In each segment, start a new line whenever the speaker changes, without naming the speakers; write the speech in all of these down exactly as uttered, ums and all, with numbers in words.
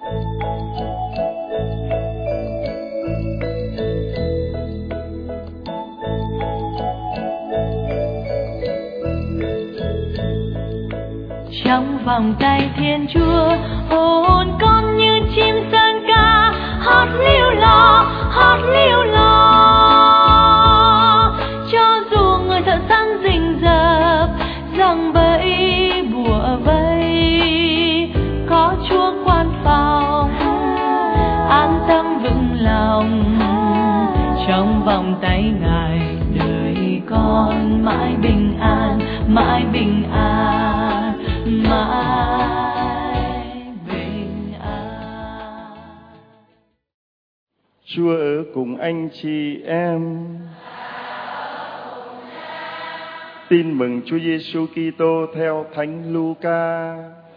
Trong vòng tay Thiên Chúa, hồn con như chim sơn ca, hót líu lo, hót líu lo. Cho dù người thợ săn rình rập, giăng bẫy bủa vây, có Chúa quan phòng, an tâm vững lòng. Trong vòng tay Ngài, đời con mãi bình an, mãi bình an, mãi bình an.
Chúa ở cùng anh chị em. Tin mừng Chúa Giêsu Kitô theo Thánh Luca.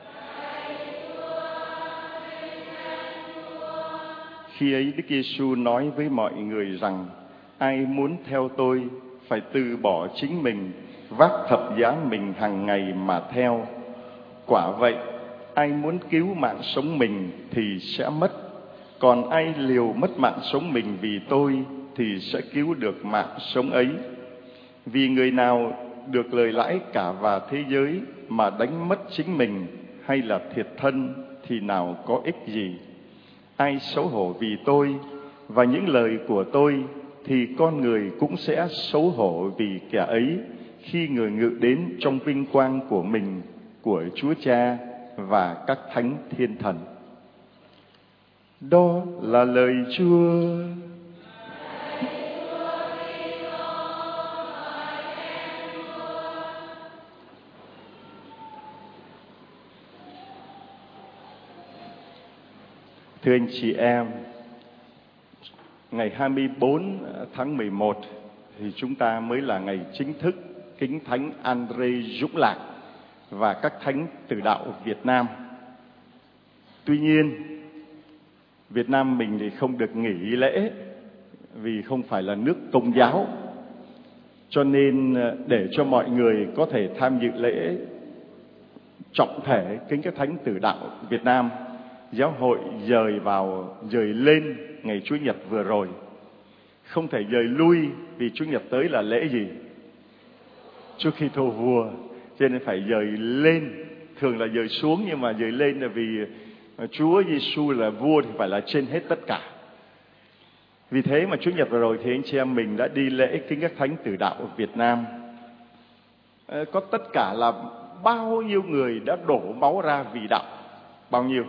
Khi ấy Đức Giêsu nói với mọi người rằng: ai muốn theo tôi phải từ bỏ chính mình, vác thập giá mình hàng ngày mà theo. Quả vậy, ai muốn cứu mạng sống mình thì sẽ mất, còn ai liều mất mạng sống mình vì tôi thì sẽ cứu được mạng sống ấy. Vì người nào được lời lãi cả và thế giới mà đánh mất chính mình hay là thiệt thân thì nào có ích gì. Ai xấu hổ vì tôi và những lời của tôi thì con người cũng sẽ xấu hổ vì kẻ ấy khi người ngự đến trong vinh quang của mình, của Chúa Cha và các thánh thiên thần. Đó là lời Chúa. Thưa anh chị em, ngày hai mươi bốn tháng mười một thì chúng ta mới là ngày chính thức kính Thánh Andrê Dũng Lạc và các thánh tử đạo Việt Nam. Tuy nhiên, Việt Nam mình thì không được nghỉ lễ vì không phải là nước Công giáo. Cho nên để cho mọi người có thể tham dự lễ trọng thể kính các thánh tử đạo Việt Nam, giáo hội dời vào dời lên ngày Chủ nhật vừa rồi, không thể dời lui vì Chủ nhật tới là lễ gì? Trước khi thô vua, cho nên phải dời lên. Thường là dời xuống, nhưng mà dời lên là vì Chúa Giêsu là vua thì phải là trên hết tất cả. Vì thế mà Chủ nhật vừa rồi thì anh chị em mình đã đi lễ kính các thánh tử đạo ở Việt Nam. Có tất cả là bao nhiêu người đã đổ máu ra vì đạo? Bao nhiêu?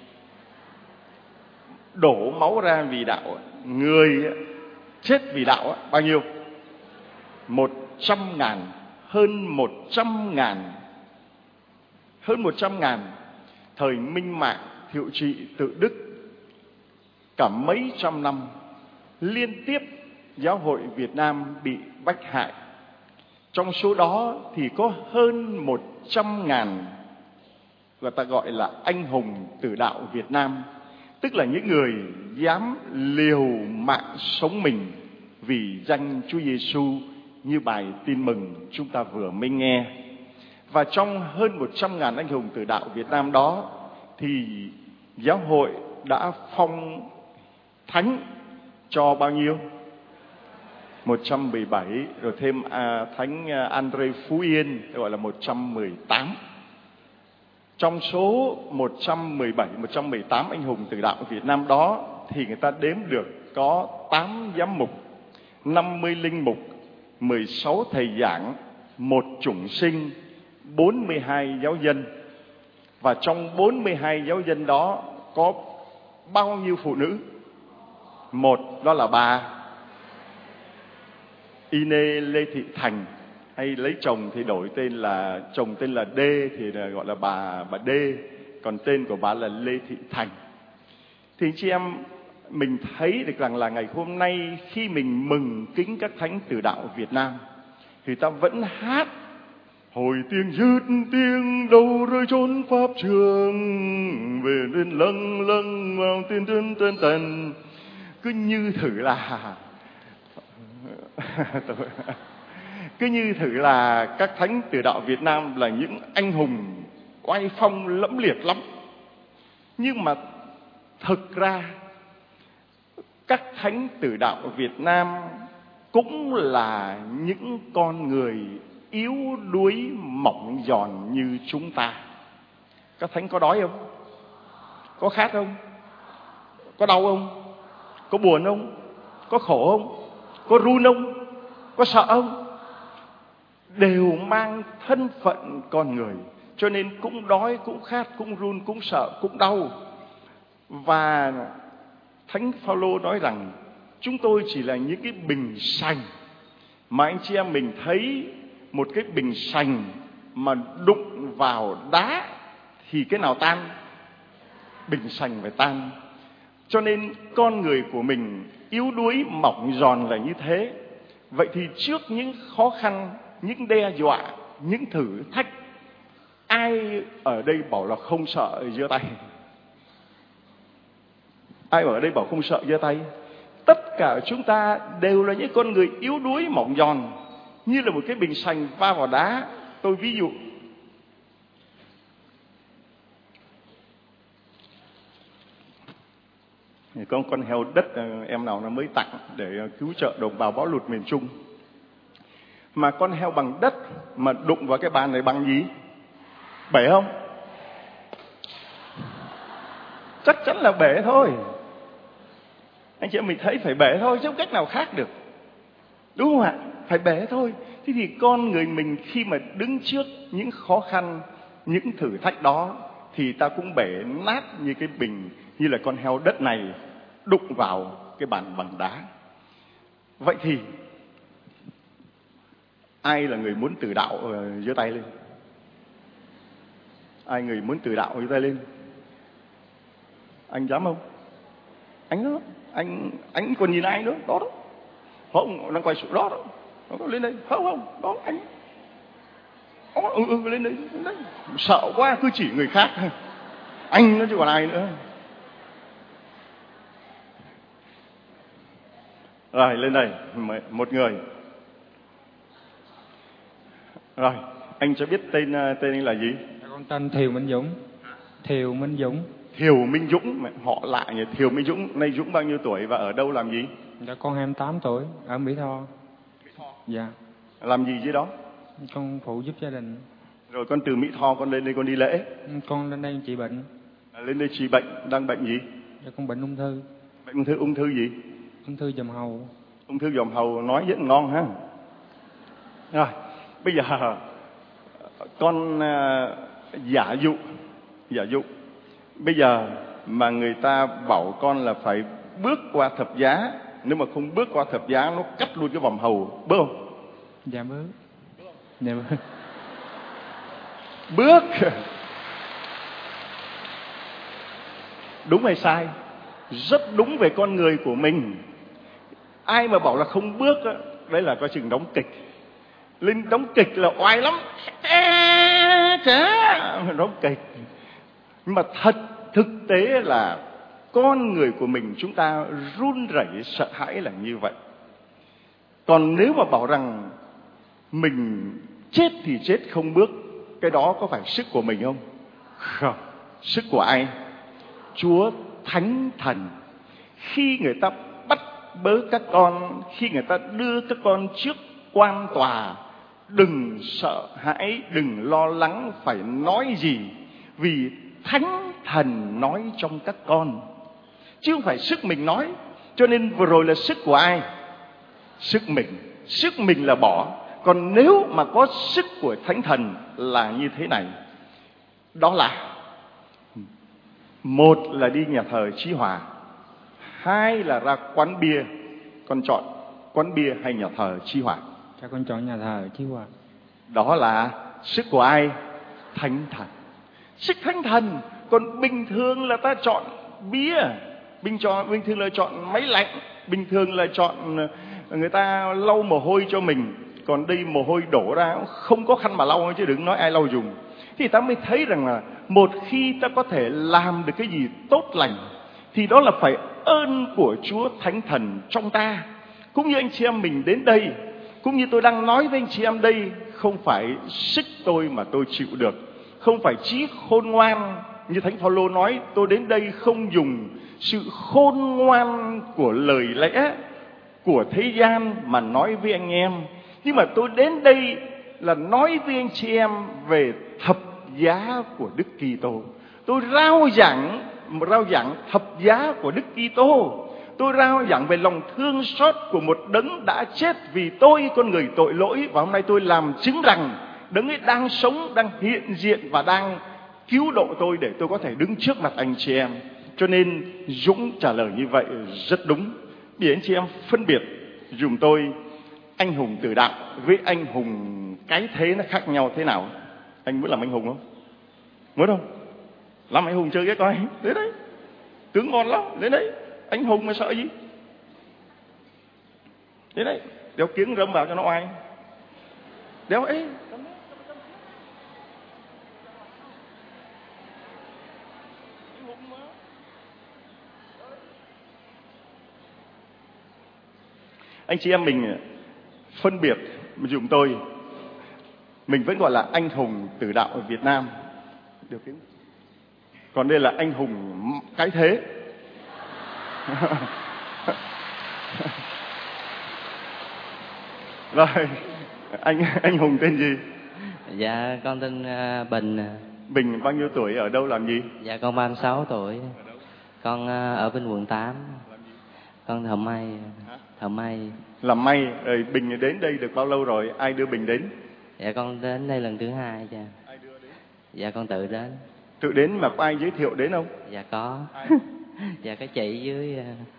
Đổ máu ra vì đạo, người chết vì đạo bao nhiêu? Một trăm ngàn, hơn một trăm ngàn, hơn một trăm ngàn. Thời Minh Mạng, Thiệu Trị, Tự Đức, cả mấy trăm năm liên tiếp giáo hội Việt Nam bị bách hại. Trong số đó thì có hơn một trăm ngàn người ta gọi là anh hùng tử đạo Việt Nam, tức là những người dám liều mạng sống mình vì danh Chúa Giêsu, như bài tin mừng chúng ta vừa mới nghe. Và trong hơn một trăm ngàn anh hùng tử đạo Việt Nam đó thì giáo hội đã phong thánh cho bao nhiêu? một trăm mười bảy, rồi thêm à, thánh Andrê Phú Yên gọi là một trăm mười tám. Trong số một trăm mười bảy, một trăm mười tám anh hùng tử đạo Việt Nam đó thì người ta đếm được có tám giám mục, năm mươi linh mục, mười sáu thầy giảng, một chủng sinh, bốn mươi hai giáo dân. Và trong bốn mươi hai giáo dân đó có bao nhiêu phụ nữ? Một, đó là bà Ine Lê Thị Thành, hay lấy chồng thì đổi tên là chồng tên là Đê thì là gọi là bà bà Đê, còn tên của bà là Lê Thị Thành. Thì chị em mình thấy được rằng là ngày hôm nay khi mình mừng kính các thánh tử đạo Việt Nam thì ta vẫn hát: hồi tiếng dứt tiếng đâu rơi chốn pháp trường, về lên lâng lâng vào tiên chân tên tần. Cứ như thử là cứ như thử là các thánh tử đạo Việt Nam là những anh hùng oai phong lẫm liệt lắm. Nhưng mà thực ra các thánh tử đạo ở Việt Nam cũng là những con người yếu đuối mỏng giòn như chúng ta. Các thánh có đói không? Có khát không? Có đau không? Có buồn không? Có khổ không? Có run không? Có sợ không? Đều mang thân phận con người, cho nên cũng đói, cũng khát, cũng run, cũng sợ, cũng đau. Và Thánh Phaolô nói rằng chúng tôi chỉ là những cái bình sành, mà anh chị em mình thấy một cái bình sành mà đụng vào đá thì cái nào tan? Bình sành phải tan. Cho nên con người của mình yếu đuối mỏng giòn là như thế. Vậy thì trước những khó khăn, những đe dọa, những thử thách, ai ở đây bảo là không sợ giơ tay? Ai ở đây bảo không sợ giơ tay? Tất cả chúng ta đều là những con người yếu đuối mỏng giòn, như là một cái bình sành va vào đá. Tôi ví dụ, có con heo đất em nào nó mới tặng để cứu trợ đồng bào bão lụt miền Trung. Mà con heo bằng đất mà đụng vào cái bàn này bằng gì? Bể không? Chắc chắn là bể thôi. Anh chị em mình thấy phải bể thôi chứ không cách nào khác được, đúng không ạ? Phải bể thôi. Thế thì con người mình khi mà đứng trước những khó khăn, những thử thách đó thì ta cũng bể nát như cái bình, như là con heo đất này đụng vào cái bàn bằng đá. Vậy thì ai là người muốn từ đạo giơ tay lên? Ai người muốn từ đạo giơ tay lên? Anh dám không? Anh đó, anh anh còn nhìn ai nữa? Đó đó. Không, đang quay xuống đó đó. Đó, lên đây, không không, đó anh. Đó, ừ, ừ, lên đây, lên đây. Sợ quá cứ chỉ người khác. Anh nó chứ còn ai nữa. Rồi lên đây, một người. Rồi, anh cho biết tên tên anh là gì?
Con tên Thiều Minh Dũng. Thiều Minh Dũng.
Thiều Minh Dũng, họ lạ nhỉ. Thiều Minh Dũng, nay Dũng bao nhiêu tuổi và ở đâu làm gì?
Dạ con hai mươi tám tuổi, ở Mỹ Tho.
Mỹ Tho.
Dạ.
Làm gì dưới đó?
Con phụ giúp gia đình.
Rồi con từ Mỹ Tho con lên đây con đi lễ?
Con lên đây trị bệnh.
À, lên đây trị bệnh, đang bệnh gì?
Dạ con bệnh ung thư.
Bệnh ung thư, ung thư gì?
Ung thư dòm hầu.
Ung thư dòm hầu nói rất ngon ha. Rồi, bây giờ con uh, giả dụ, giả dụ bây giờ mà người ta bảo con là phải bước qua thập giá, nếu mà không bước qua thập giá nó cắt luôn cái vòm hầu, bước không?
Dạ bước. Dạ bước.
Bước. Đúng hay sai? Rất đúng về con người của mình. Ai mà bảo là không bước đó, đấy là coi chừng đóng kịch. Linh đóng kịch là oai lắm, đóng kịch. Nhưng mà thật thực tế là con người của mình chúng ta run rẩy sợ hãi là như vậy. Còn nếu mà bảo rằng mình chết thì chết không bước, cái đó có phải sức của mình không? Không. Sức của ai? Chúa Thánh Thần. Khi người ta bắt bớ các con, khi người ta đưa các con trước quan tòa, đừng sợ hãi, đừng lo lắng phải nói gì, vì Thánh Thần nói trong các con, chứ không phải sức mình nói. Cho nên vừa rồi là sức của ai? Sức mình. Sức mình là bỏ. Còn nếu mà có sức của Thánh Thần là như thế này. Đó là một là đi nhà thờ Chí Hòa, hai là ra quán bia. Con chọn quán bia hay nhà thờ Chí Hòa?
Cha con chọn nhà thờ Chí Hòa.
Đó là sức của ai? Thánh Thần. Sức Thánh Thần. Còn bình thường là ta chọn bia, bình chọn bình thường là chọn máy lạnh, bình thường là chọn người ta lau mồ hôi cho mình. Còn đây mồ hôi đổ ra không có khăn mà lau, chứ đừng nói ai lau dùng. Thì ta mới thấy rằng là một khi ta có thể làm được cái gì tốt lành thì đó là phải ơn của Chúa Thánh Thần trong ta. Cũng như anh chị em mình đến đây, cũng như tôi đang nói với anh chị em đây, không phải sức tôi mà tôi chịu được, không phải trí khôn ngoan như Thánh Phaolô nói, tôi đến đây không dùng sự khôn ngoan của lời lẽ của thế gian mà nói với anh em, nhưng mà tôi đến đây là nói với anh chị em về thập giá của Đức Kitô. Tôi rao giảng rao giảng thập giá của Đức Kitô. Tôi rao giảng về lòng thương xót của một đấng đã chết vì tôi, con người tội lỗi, và hôm nay tôi làm chứng rằng đấng ấy đang sống, đang hiện diện và đang cứu độ tôi để tôi có thể đứng trước mặt anh chị em. Cho nên Dũng trả lời như vậy rất đúng. Bây giờ anh chị em phân biệt dùm tôi anh hùng tử đạo với anh hùng cái thế nó khác nhau thế nào. Anh muốn làm anh hùng không? Muốn không? Làm anh hùng chơi cái coi. Đến đấy, tướng ngon lắm. Đến đấy, anh hùng mà sợ gì? Đến đấy, đeo kiếng râm vào cho nó oai. Đeo ấy. Anh chị em mình phân biệt dùm tôi, mình vẫn gọi là anh hùng tử đạo ở Việt Nam. Điều kiến. Còn đây là anh hùng cái thế. Rồi, anh anh hùng tên gì?
Dạ con tên uh, Bình.
Bình bao nhiêu tuổi, ở đâu làm gì?
Dạ con ba mươi sáu tuổi. Con uh, ở bên quận tám. Con thợ may. Thợ may. Làm
may. Rồi Bình đến đây được bao lâu rồi? Ai đưa Bình đến?
Dạ con đến đây lần thứ hai cha.
Ai đưa đến?
Dạ con tự đến.
Tự đến mà có ai giới thiệu đến không?
Dạ có. Dạ cái chị dưới.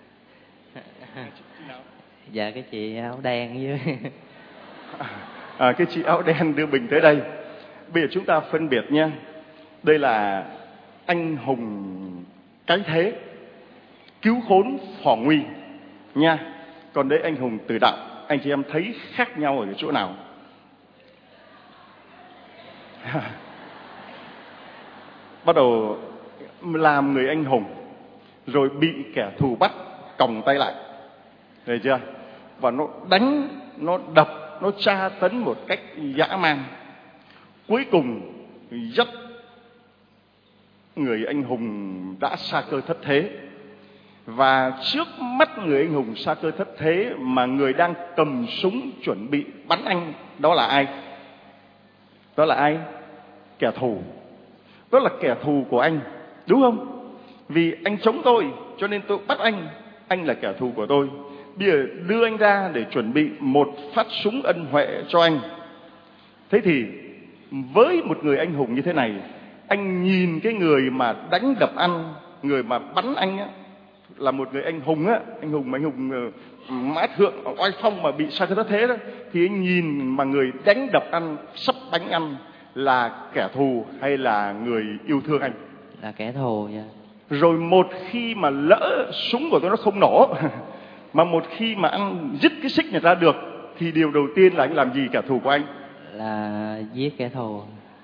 Dạ cái chị áo đen dưới.
À, cái chị áo đen đưa Bình tới đây. Bây giờ chúng ta phân biệt nha. Đây là anh hùng cái thế, cứu khốn phò nguy nha. Còn đấy anh hùng tử đạo. Anh chị em thấy khác nhau ở chỗ nào? Bắt đầu làm người anh hùng rồi bị kẻ thù bắt còng tay lại, thấy chưa? Và nó đánh, nó đập, nó tra tấn một cách dã man. Cuối cùng dắt người anh hùng đã sa cơ thất thế. Và trước mắt người anh hùng sa cơ thất thế mà người đang cầm súng chuẩn bị bắn anh, đó là ai? Đó là ai? Kẻ thù. Đó là kẻ thù của anh, đúng không? Vì anh chống tôi cho nên tôi bắt anh. Anh là kẻ thù của tôi. Bây giờ đưa anh ra để chuẩn bị một phát súng ân huệ cho anh. Thế thì với một người anh hùng như thế này, anh nhìn cái người mà đánh đập anh, người mà bắn anh á, là một người anh hùng á, anh hùng mà anh hùng uh, mã thượng oai phong mà bị sa cơ thất thế đó, thì anh nhìn mà người đánh đập anh, sắp đánh anh là kẻ thù hay là người yêu thương anh?
Là kẻ thù nha.
Rồi một khi mà lỡ súng của tôi nó không nổ mà một khi mà anh dứt cái xích này ra được, thì điều đầu tiên là anh làm gì kẻ thù của anh?
Là giết kẻ thù.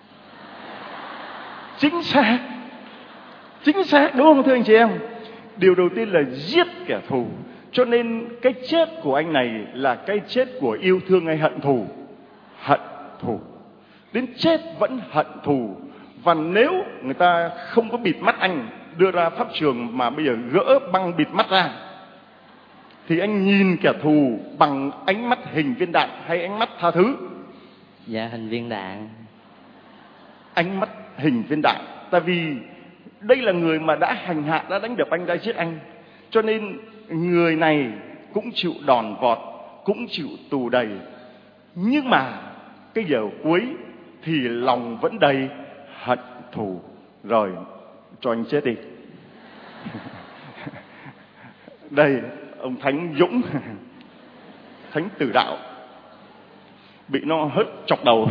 Chính xác. Chính xác, đúng không thưa anh chị em? Điều đầu tiên là giết kẻ thù. Cho nên cái chết của anh này là cái chết của yêu thương hay hận thù? Hận thù. Đến chết vẫn hận thù. Và nếu người ta không có bịt mắt anh, đưa ra pháp trường mà bây giờ gỡ băng bịt mắt ra, thì anh nhìn kẻ thù bằng ánh mắt hình viên đạn hay ánh mắt tha thứ?
Dạ hình viên đạn.
Ánh mắt hình viên đạn. Tại vì đây là người mà đã hành hạ, đã đánh đập anh, đã giết anh. Cho nên người này cũng chịu đòn vọt, cũng chịu tù đầy. Nhưng mà cái giờ cuối thì lòng vẫn đầy hận thù. Rồi cho anh chết đi. Đây ông Thánh Dũng, Thánh tử đạo, bị nó hất chọc đầu,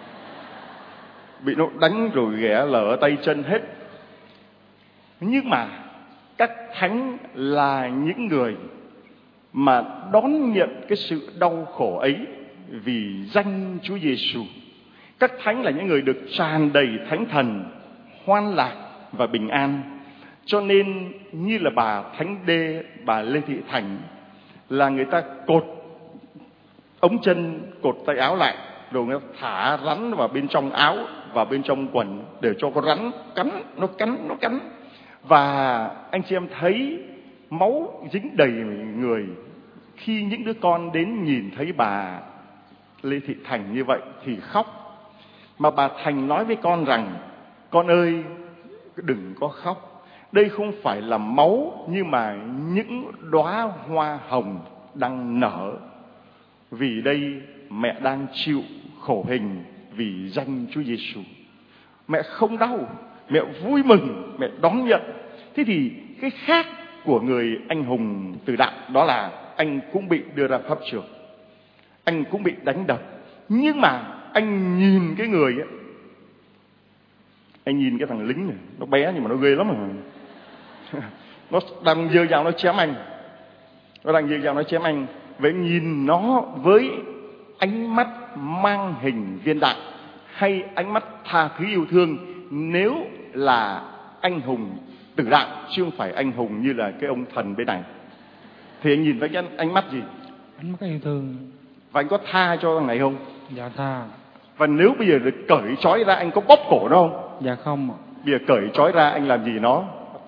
bị nó đánh rồi ghẻ lở tay chân hết. Nhưng mà các thánh là những người mà đón nhận cái sự đau khổ ấy vì danh Chúa Giêsu. Các thánh là những người được tràn đầy thánh thần, hoan lạc và bình an. Cho nên như là bà Thánh Đê, bà Lê Thị Thành, là người ta cột ống chân, cột tay áo lại, rồi người ta thả rắn vào bên trong áo vào bên trong quần để cho con rắn cắn, nó cắn, nó cắn. Và anh chị em thấy máu dính đầy người. Khi những đứa con đến nhìn thấy bà Lê Thị Thành như vậy thì khóc. Mà bà Thành nói với con rằng: con ơi, đừng có khóc. Đây không phải là máu, nhưng mà những đóa hoa hồng đang nở. Vì đây mẹ đang chịu khổ hình vì danh Chúa Giêsu. Mẹ không đau, mẹ vui mừng, mẹ đón nhận. Thế thì cái khác của người anh hùng tử đạo đó là anh cũng bị đưa ra pháp trường, anh cũng bị đánh đập, nhưng mà anh nhìn cái người ấy, anh nhìn cái thằng lính này, nó bé nhưng mà nó ghê lắm rồi. Nó đang giơ dao nó chém anh, nó đang giơ dao nó chém anh. Vậy nhìn nó với ánh mắt mang hình viên đạn hay ánh mắt tha thứ yêu thương, nếu là anh hùng tử đạo chứ không phải anh hùng như là cái ông thần bên này, thì anh nhìn với cái ánh mắt gì?
Ánh mắt yêu thương.
Và anh có tha cho thằng này không?
Dạ tha. Và
nếu bây giờ được cởi trói ra, anh có bóp cổ nó không?
Dạ không ạ.
Bây giờ cởi trói ra anh làm gì nó?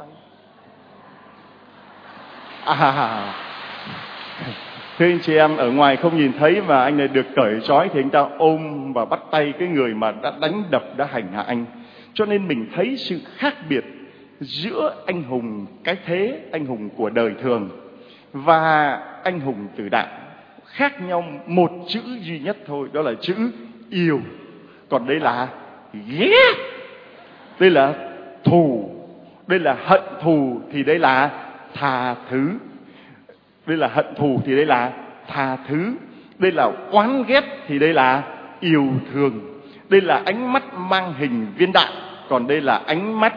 À, thưa anh chị em, ở ngoài không nhìn thấy mà anh này được cởi trói thì anh ta ôm và bắt tay cái người mà đã đánh đập, đã hành hạ anh. Cho nên mình thấy sự khác biệt giữa anh hùng cái thế, anh hùng của đời thường và anh hùng tử đạo. Khác nhau một chữ duy nhất thôi, đó là chữ yêu. Còn đây là ghét, đây là thù, đây là hận thù, thì đây là tha thứ. Đây là hận thù thì đây là tha thứ. Đây là oán ghét thì đây là yêu thương. Đây là ánh mắt mang hình viên đạn, còn đây là ánh mắt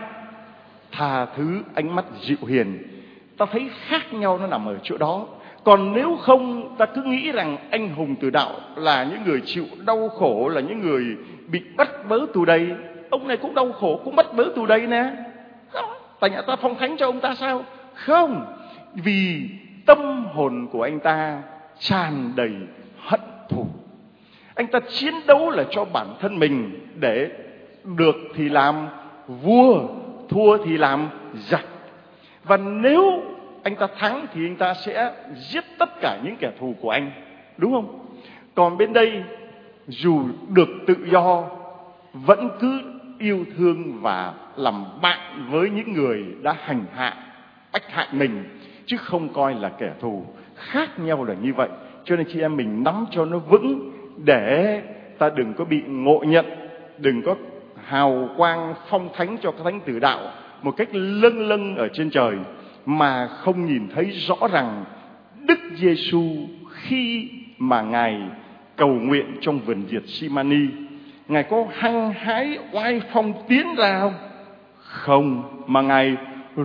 tha thứ, ánh mắt dịu hiền. Ta thấy khác nhau nó nằm ở chỗ đó. Còn nếu không, ta cứ nghĩ rằng anh hùng tử đạo là những người chịu đau khổ, là những người bị bắt bớ tù đầy. Ông này cũng đau khổ, cũng bắt bớ tù đầy nè. Tại nhà ta phong thánh cho ông ta sao? Không, vì tâm hồn của anh ta tràn đầy hận thù. Anh ta chiến đấu là cho bản thân mình, để được thì làm vua, thua thì làm giặc. Và nếu anh ta thắng thì anh ta sẽ giết tất cả những kẻ thù của anh, đúng không? Còn bên đây, dù được tự do, vẫn cứ yêu thương và làm bạn với những người đã hành hạ, ách hại mình, chứ không coi là kẻ thù. Khác nhau là như vậy. Cho nên chị em mình nắm cho nó vững, để ta đừng có bị ngộ nhận, đừng có hào quang phong thánh cho các thánh tử đạo một cách lâng lâng ở trên trời, mà không nhìn thấy rõ rằng Đức Giêsu khi mà Ngài cầu nguyện trong vườn diệt Simani, Ngài có hăng hái oai phong tiến ra không? Không, mà Ngài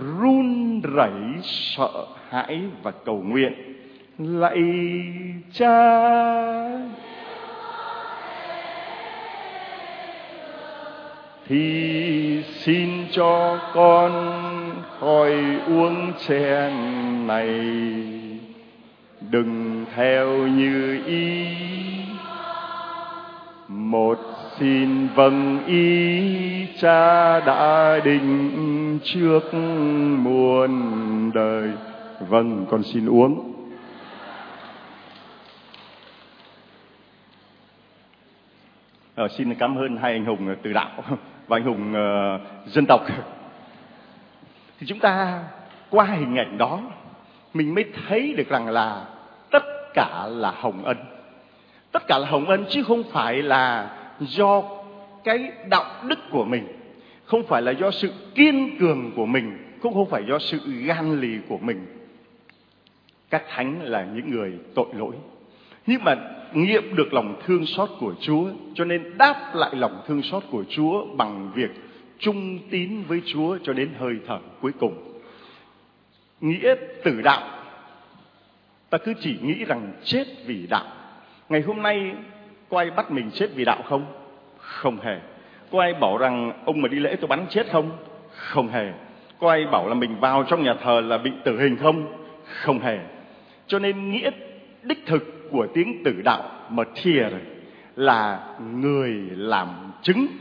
run rẩy sợ hãi và cầu nguyện: lạy Cha, thì xin cho con khỏi uống chén này, đừng theo như ý, một xin vâng ý Cha đã định trước muôn đời. Vâng, con xin uống. Ờ, xin cảm ơn hai anh hùng tử đạo và anh hùng uh, dân tộc. Thì chúng ta qua hình ảnh đó, mình mới thấy được rằng là tất cả là hồng ân. Tất cả là hồng ân, chứ không phải là do cái đạo đức của mình, không phải là do sự kiên cường của mình, cũng không phải do sự gan lì của mình. Các thánh là những người tội lỗi, nhưng mà nghiệm được lòng thương xót của Chúa, cho nên đáp lại lòng thương xót của Chúa bằng việc trung tín với Chúa cho đến hơi thở cuối cùng. Nghĩa tử đạo, ta cứ chỉ nghĩ rằng chết vì đạo. Ngày hôm nay có ai bắt mình chết vì đạo không? Không hề. Có ai bảo rằng ông mà đi lễ tôi bắn chết không? Không hề. Có ai bảo là mình vào trong nhà thờ là bị tử hình không? Không hề. Cho nên nghĩa đích thực của tiếng tử đạo martyr là người làm chứng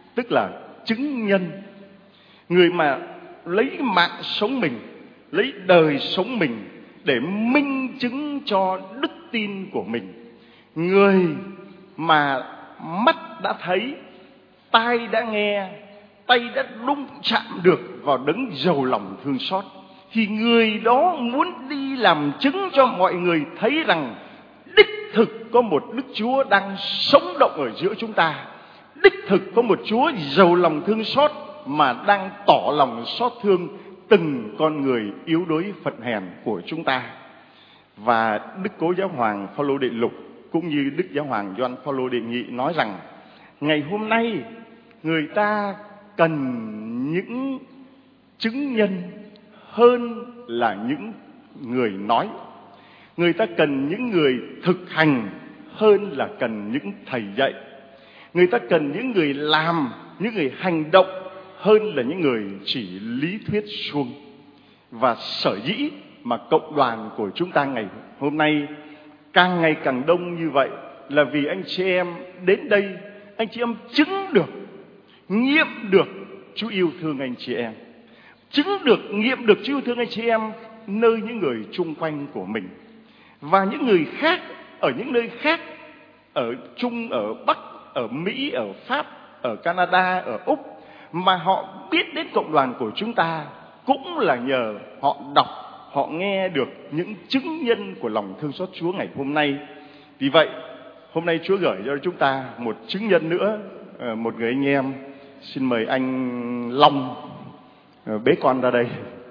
tức là chứng nhân. Người mà lấy mạng sống mình, lấy đời sống mình để minh chứng cho đức tin của mình. Người mà mắt đã thấy, tai đã nghe, tay đã đụng chạm được vào đấng giàu lòng thương xót, thì người đó muốn đi làm chứng cho mọi người thấy rằng đích thực có một Đức Chúa đang sống động ở giữa chúng ta. Đích thực có một Chúa giàu lòng thương xót mà đang tỏ lòng xót thương từng con người yếu đuối phận hèn của chúng ta. Và Đức Cố Giáo Hoàng Phaolô Đệ Lục cũng như Đức Giáo Hoàng Gioan Phaolô Đệ Nhị nói rằng ngày hôm nay người ta cần những chứng nhân hơn là những người nói. Người ta cần những người thực hành hơn là cần những thầy dạy. Người ta cần những người làm, những người hành động hơn là những người chỉ lý thuyết suông. Và sở dĩ mà cộng đoàn của chúng ta ngày hôm nay càng ngày càng đông như vậy là vì anh chị em đến đây, anh chị em chứng được, nghiệm được Chúa yêu thương anh chị em, chứng được, nghiệm được Chúa yêu thương anh chị em nơi những người chung quanh của mình. Và những người khác ở những nơi khác, ở Trung, ở Bắc, ở Mỹ, ở Pháp, ở Canada, ở Úc, mà họ biết đến cộng đoàn của chúng ta cũng là nhờ họ đọc, họ nghe được những chứng nhân của lòng thương xót Chúa ngày hôm nay. Vì vậy, hôm nay Chúa gửi cho chúng ta một chứng nhân nữa, một người anh em. Xin mời anh Long bế con ra đây.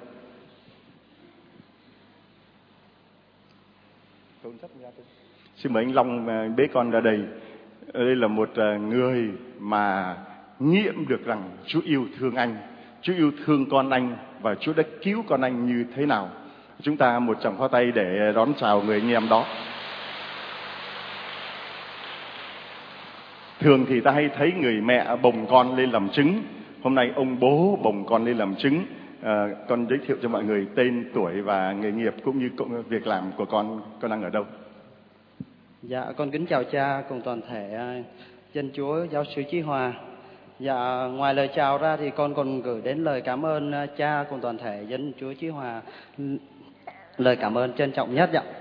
Xin mời anh Long bế con ra đây. Đây là một người mà nghiệm được rằng Chúa yêu thương anh, Chúa yêu thương con anh và Chúa đã cứu con anh như thế nào. Chúng ta một tràng pháo tay để đón chào người anh em đó. Thường thì ta hay thấy người mẹ bồng con lên làm chứng. Hôm nay ông bố bồng con lên làm chứng. À, con giới thiệu cho mọi người tên, tuổi và nghề nghiệp cũng như việc làm của con. Con đang ở đâu?
Dạ, con kính chào cha cùng toàn thể dân Chúa giáo xứ Chí Hòa. Dạ, ngoài lời chào ra thì con còn gửi đến lời cảm ơn cha cùng toàn thể dân Chúa Chí Hòa. Lời cảm ơn trân trọng nhất. Dạ.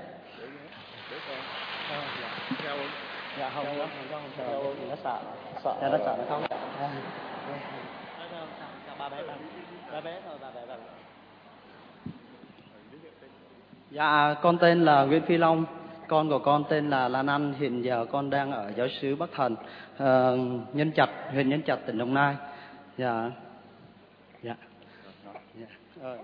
Dạ không, không, không, không, nó sợ, sợ, nó sợ nó không. Ba bé, ba bé thôi, ba bé, ba bé. Dạ, con tên là Nguyễn Phi Long, con của con tên là Lan Anh, hiện giờ con đang ở giáo xứ Bắc Thần, uh, Nhân Trạch, huyện Nhân Trạch, tỉnh Đồng Nai. Dạ, dạ, dạ. Ờ.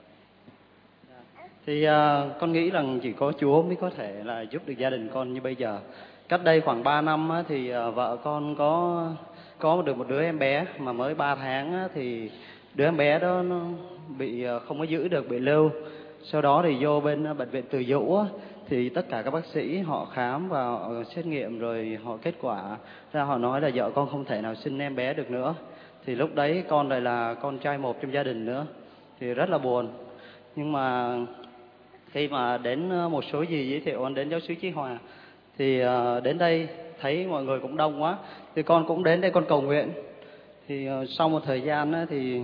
Thì uh, con nghĩ rằng chỉ có Chúa mới có thể là giúp được gia đình con như bây giờ. Cách đây khoảng ba năm á, thì uh, vợ con có có được một đứa em bé mà mới ba tháng á, thì đứa em bé đó nó bị uh, không có giữ được, bị lưu. Sau đó thì vô bên uh, bệnh viện Từ Dũ á, thì tất cả các bác sĩ họ khám và họ xét nghiệm rồi họ kết quả ra, họ nói là vợ con không thể nào sinh em bé được nữa. Thì lúc đấy con lại là con trai một trong gia đình nữa, thì rất là buồn. Nhưng mà khi mà đến một số gì giới thiệu con đến giáo xứ Chí Hòa, thì uh, đến đây thấy mọi người cũng đông quá, thì con cũng đến đây con cầu nguyện. Thì uh, sau một thời gian uh, thì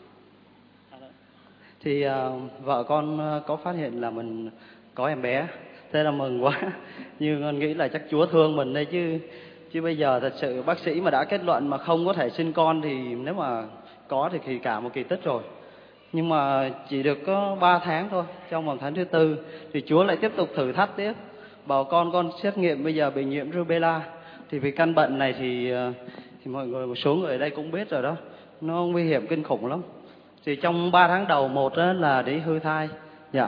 thì uh, vợ con uh, có phát hiện là mình có em bé. Thế là mừng quá. Nhưng con nghĩ là chắc Chúa thương mình đây chứ. Chứ bây giờ thật sự bác sĩ mà đã kết luận mà không có thể sinh con thì nếu mà có thì, thì cả một kỳ tích rồi. Nhưng mà chỉ được có ba tháng thôi. Trong vòng tháng thứ tư thì Chúa lại tiếp tục thử thách tiếp. Bảo con con xét nghiệm bây giờ bị nhiễm rubella. Thì vì căn bệnh này thì, thì mọi người, một số người ở đây cũng biết rồi đó. Nó nguy hiểm kinh khủng lắm. Thì trong ba tháng đầu một là để hư thai. Dạ.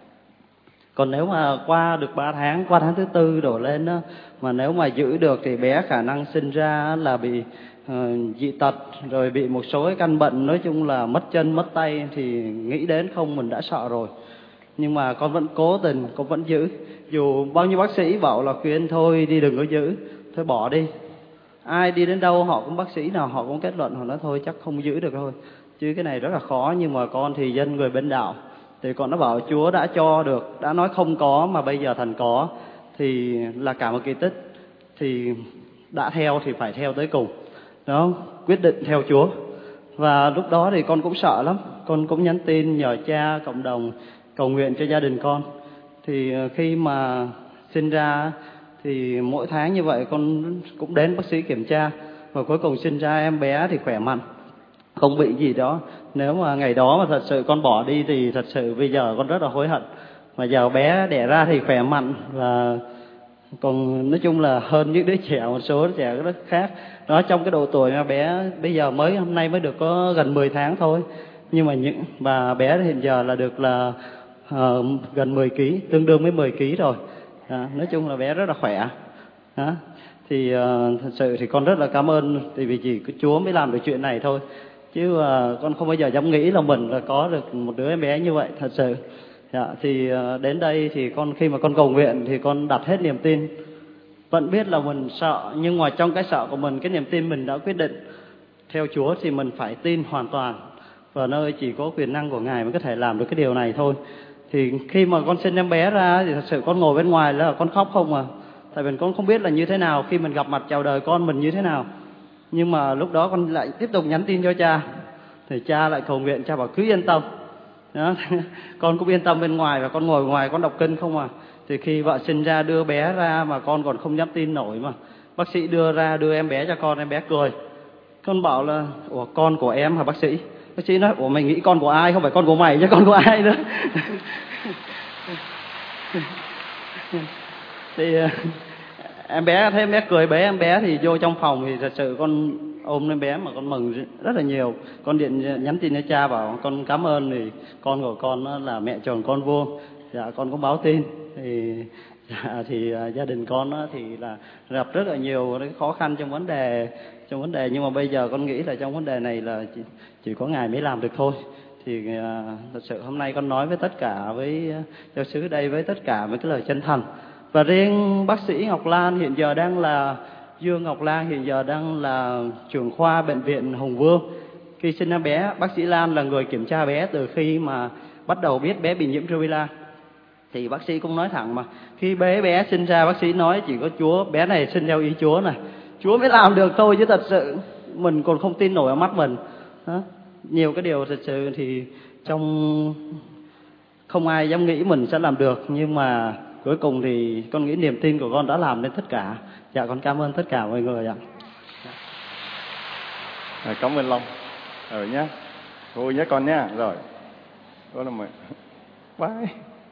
Còn nếu mà qua được ba tháng, qua tháng thứ tư đổ lên đó, mà nếu mà giữ được thì bé khả năng sinh ra là bị uh, dị tật, rồi bị một số cái căn bệnh, nói chung là mất chân, mất tay, thì nghĩ đến không mình đã sợ rồi. Nhưng mà con vẫn cố tình, con vẫn giữ. Dù bao nhiêu bác sĩ bảo là khuyên thôi đi đừng có giữ, thôi bỏ đi. Ai đi đến đâu họ cũng, bác sĩ nào họ cũng kết luận, họ nói thôi chắc không giữ được thôi. Chứ cái này rất là khó. Nhưng mà con thì dân người bên đạo, thì con nó bảo Chúa đã cho được, đã nói không có mà bây giờ thành có, thì là cả một kỳ tích. Thì đã theo thì phải theo tới cùng. đó, quyết định theo Chúa. Và lúc đó thì con cũng sợ lắm, con cũng nhắn tin nhờ cha cộng đồng cầu nguyện cho gia đình con. Thì khi mà sinh ra thì mỗi tháng như vậy con cũng đến bác sĩ kiểm tra, và cuối cùng sinh ra em bé thì khỏe mạnh, không bị gì đó. Nếu mà ngày đó mà thật sự con bỏ đi thì thật sự bây giờ con rất là hối hận. Mà giờ bé đẻ ra thì khỏe mạnh, và còn nói chung là hơn những đứa trẻ, một số đứa trẻ rất khác. Đó, trong cái độ tuổi mà bé bây giờ mới hôm nay mới được có gần mười tháng thôi, nhưng mà những và bé hiện giờ là được là uh, gần mười ki lô gam, tương đương với mười ki lô gam rồi. Đó, nói chung là bé rất là khỏe. Đó, thì uh, thật sự thì con rất là cảm ơn, tại vì chỉ có Chúa mới làm được chuyện này thôi, chứ uh, con không bao giờ dám nghĩ là mình là có được một đứa em bé như vậy thật sự. Dạ, thì uh, đến đây thì con khi mà con cầu nguyện thì con đặt hết niềm tin. Vẫn biết là mình sợ, nhưng mà trong cái sợ của mình, cái niềm tin mình đã quyết định theo Chúa thì mình phải tin hoàn toàn vào nơi chỉ có quyền năng của Ngài mới có thể làm được cái điều này thôi. Thì khi mà con sinh em bé ra thì thật sự con ngồi bên ngoài là con khóc không à. Tại vì con không biết là như thế nào khi mình gặp mặt chào đời con mình như thế nào. Nhưng mà lúc đó con lại tiếp tục nhắn tin cho cha. Thì cha lại cầu nguyện, cha bảo cứ yên tâm. Đó. Con cũng yên tâm bên ngoài, và con ngồi ngoài con đọc kinh không à. Thì khi vợ sinh ra đưa bé ra mà con còn không dám tin nổi, mà bác sĩ đưa ra đưa em bé cho con, em bé cười. Con bảo là ủa con của em hả bác sĩ? Bác sĩ nói ủa mày nghĩ con của ai, không phải con của mày chứ con của ai nữa. Thì em bé thấy em bé cười, bé em bé thì vô trong phòng thì thật sự con ôm em bé mà con mừng rất là nhiều. Con điện nhắn tin cho cha bảo con cảm ơn, thì con của con là mẹ chồng con vô. Dạ con cũng báo tin thì dạ, thì uh, gia đình con thì là gặp rất là nhiều cái khó khăn trong vấn đề trong vấn đề nhưng mà bây giờ con nghĩ là trong vấn đề này là chỉ, chỉ có Ngài mới làm được thôi. Thì uh, thật sự hôm nay con nói với tất cả với uh, giáo xứ đây với tất cả với cái lời chân thành. Và riêng bác sĩ Ngọc Lan hiện giờ đang là Dương Ngọc Lan hiện giờ đang là trưởng khoa bệnh viện Hùng Vương. Khi sinh em bé, bác sĩ Lan là người kiểm tra bé từ khi mà bắt đầu biết bé bị nhiễm rubella. Thì bác sĩ cũng nói thẳng mà khi bé bé sinh ra, bác sĩ nói chỉ có Chúa, bé này sinh theo ý Chúa này, Chúa mới làm được thôi, chứ thật sự mình còn không tin nổi ở mắt mình. Đó. Nhiều cái điều thật sự thì trong không ai dám nghĩ mình sẽ làm được, nhưng mà cuối cùng thì con nghĩ niềm tin của con đã làm nên tất cả. Dạ con cảm ơn tất cả mọi người ạ.
À, cảm ơn Long. Rồi nhá, cô nhé con nhá. Rồi, đó là mọi. Bye.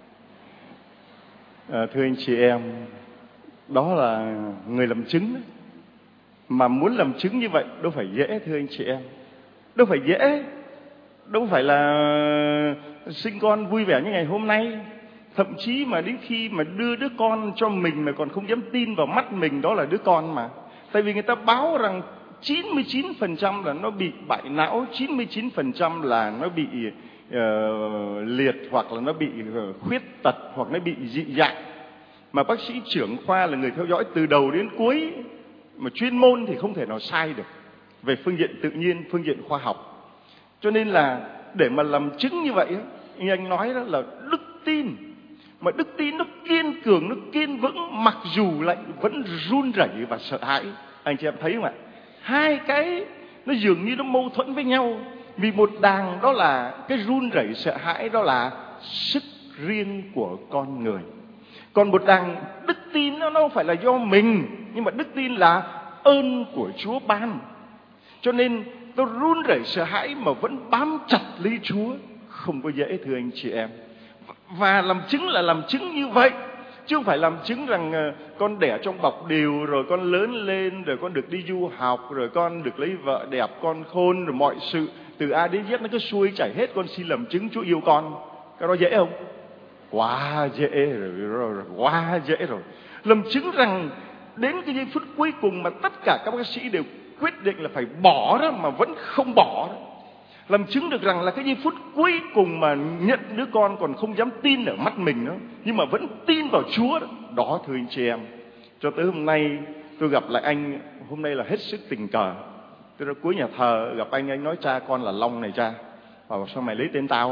À, thưa anh chị em, đó là người làm chứng đấy. Mà muốn làm chứng như vậy đâu phải dễ, thưa anh chị em. Đâu phải dễ. Đâu phải là sinh con vui vẻ như ngày hôm nay. Thậm chí mà đến khi mà đưa đứa con cho mình mà còn không dám tin vào mắt mình đó là đứa con mà. Tại vì người ta báo rằng chín mươi chín phần trăm là nó bị bại não, chín mươi chín phần trăm là nó bị uh, liệt, hoặc là nó bị uh, khuyết tật, hoặc nó bị dị dạng. Mà bác sĩ trưởng khoa là người theo dõi từ đầu đến cuối, mà chuyên môn thì không thể nào sai được về phương diện tự nhiên, phương diện khoa học. Cho nên là để mà làm chứng như vậy, như anh nói đó là đức tin. Mà đức tin nó kiên cường, nó kiên vững, mặc dù lại vẫn run rẩy và sợ hãi. Anh chị em thấy không ạ? Hai cái nó dường như nó mâu thuẫn với nhau. Vì một đàng đó là cái run rẩy sợ hãi, đó là sức riêng của con người. Còn một đằng đức tin nó không phải là do mình, nhưng mà đức tin là ơn của Chúa ban. Cho nên tôi run rẩy sợ hãi mà vẫn bám chặt lấy Chúa, không có dễ, thưa anh chị em. Và làm chứng là làm chứng như vậy, chứ không phải làm chứng rằng con đẻ trong bọc điều, rồi con lớn lên, rồi con được đi du học, rồi con được lấy vợ đẹp, con khôn, rồi mọi sự từ A đến Z nó cứ xuôi chảy hết, con xin làm chứng Chúa yêu con. Cái đó dễ không? Quá dễ rồi, rồi, rồi, quá dễ rồi. Làm chứng rằng đến cái giây phút cuối cùng mà tất cả các bác sĩ đều quyết định là phải bỏ đó mà vẫn không bỏ đó. Làm chứng được rằng là cái giây phút cuối cùng mà nhận đứa con còn không dám tin ở mắt mình đó, nhưng mà vẫn tin vào Chúa đó. Đó, thưa anh chị em, cho tới hôm nay tôi gặp lại anh, hôm nay là hết sức tình cờ. Tôi ra cuối nhà thờ gặp anh, anh nói cha con là Long này cha. Bảo sao mày lấy tên tao?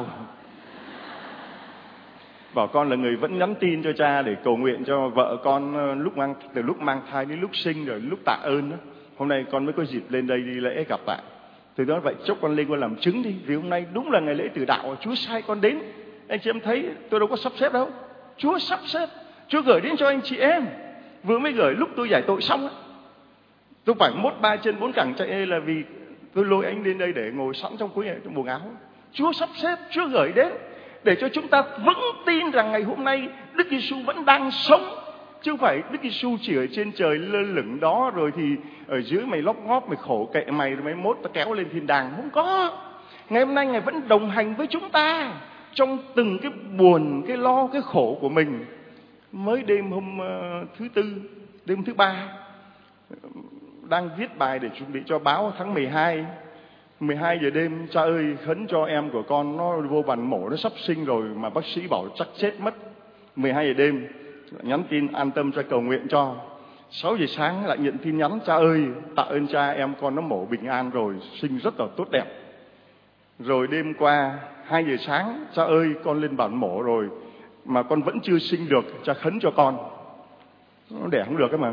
Bảo con là người vẫn nhắn tin cho cha để cầu nguyện cho vợ con lúc mang, từ lúc mang thai đến lúc sinh, rồi lúc tạ ơn đó. Hôm nay con mới có dịp lên đây đi lễ gặp bạn. Tôi nói vậy chốc con lên con làm chứng đi, vì hôm nay đúng là ngày lễ tử đạo, Chúa sai con đến. Anh chị em thấy tôi đâu có sắp xếp đâu, Chúa sắp xếp, Chúa gửi đến cho anh chị em. Vừa mới gửi lúc tôi giải tội xong, tôi phải mốt ba chân bốn cẳng chạy là vì tôi lôi anh lên đây để ngồi sẵn trong cuối trong buồng áo. Chúa sắp xếp, Chúa gửi đến để cho chúng ta vững tin rằng ngày hôm nay Đức Giêsu vẫn đang sống, chứ không phải Đức Giêsu chỉ ở trên trời lơ lửng đó rồi thì ở dưới mày lóp ngóp, mày khổ kệ mày rồi mày mốt ta kéo lên thiên đàng. Không có. Ngày hôm nay Ngài vẫn đồng hành với chúng ta trong từng cái buồn, cái lo, cái khổ của mình. Mới đêm hôm uh, thứ tư, đêm thứ ba, đang viết bài để chuẩn bị cho báo tháng mười hai. mười hai giờ đêm, cha ơi khấn cho em của con nó vô bàn mổ, nó sắp sinh rồi mà bác sĩ bảo chắc chết mất. mười hai giờ đêm nhắn tin an tâm cho cầu nguyện cho. sáu giờ sáng lại nhận tin nhắn, cha ơi tạ ơn cha, em con nó mổ bình an rồi, sinh rất là tốt đẹp. Rồi đêm qua hai giờ sáng, cha ơi con lên bàn mổ rồi mà con vẫn chưa sinh được, cha khấn cho con. Nó đẻ không được cái mà.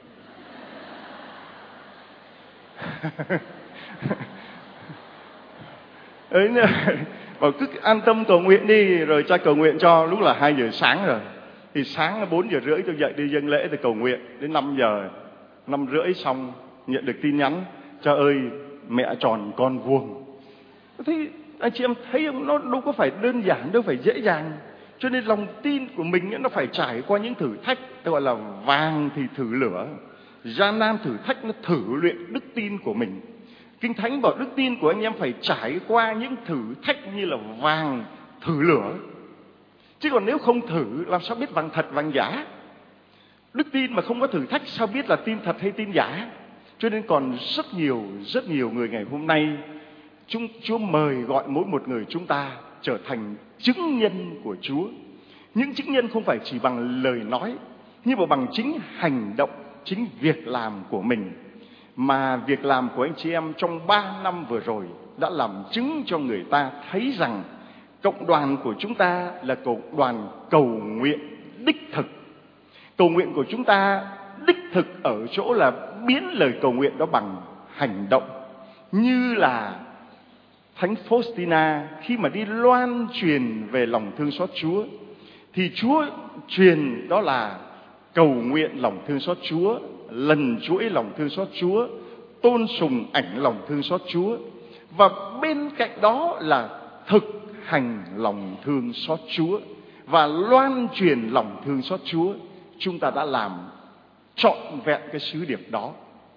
Ấy bảo cứ an tâm cầu nguyện đi, rồi cha cầu nguyện cho. Lúc là hai giờ sáng rồi, thì sáng bốn giờ rưỡi tôi dậy đi dâng lễ thì cầu nguyện đến năm giờ, năm rưỡi xong nhận được tin nhắn, cha ơi mẹ tròn con vuông. Thế anh chị em thấy không, nó đâu có phải đơn giản, đâu phải dễ dàng. Cho nên lòng tin của mình nó phải trải qua những thử thách, gọi là vàng thì thử lửa, gian nan thử thách nó thử luyện đức tin của mình. Kinh Thánh bảo đức tin của anh em phải trải qua những thử thách như là vàng thử lửa. Chứ còn nếu không thử làm sao biết vàng thật vàng giả. Đức tin mà không có thử thách sao biết là tin thật hay tin giả. Cho nên còn rất nhiều, rất nhiều người ngày hôm nay chúng, Chúa mời gọi mỗi một người chúng ta trở thành chứng nhân của Chúa. Những chứng nhân không phải chỉ bằng lời nói, nhưng mà bằng chính hành động, chính việc làm của mình. Mà việc làm của anh chị em trong ba năm vừa rồi đã làm chứng cho người ta thấy rằng cộng đoàn của chúng ta là cộng đoàn cầu nguyện đích thực. Cầu nguyện của chúng ta đích thực ở chỗ là biến lời cầu nguyện đó bằng hành động. Như là Thánh Faustina khi mà đi loan truyền về lòng thương xót Chúa, thì Chúa truyền đó là cầu nguyện lòng thương xót Chúa, lần chuỗi lòng thương xót Chúa, tôn sùng ảnh lòng thương xót Chúa. Và bên cạnh đó là thực hành lòng thương xót Chúa và loan truyền lòng thương xót Chúa. Chúng ta đã làm trọn vẹn cái sứ điệp đó,